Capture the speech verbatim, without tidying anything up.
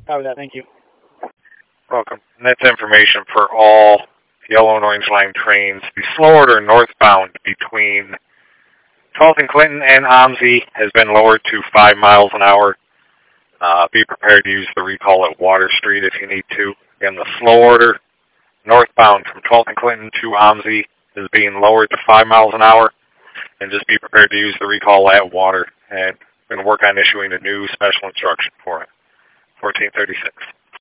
Copy that. Thank you. Welcome. And that's information for all yellow and orange line trains. The slow order northbound between twelfth and Clinton and OMSI has been lowered to five miles an hour. Uh, be prepared to use the recall at Water Street if you need to. Again, the slow order northbound from twelfth and Clinton to OMSI is being lowered to five miles an hour. And just be prepared to use the recall at Water. And we're going to work on issuing a new special instruction for it. fourteen thirty-six.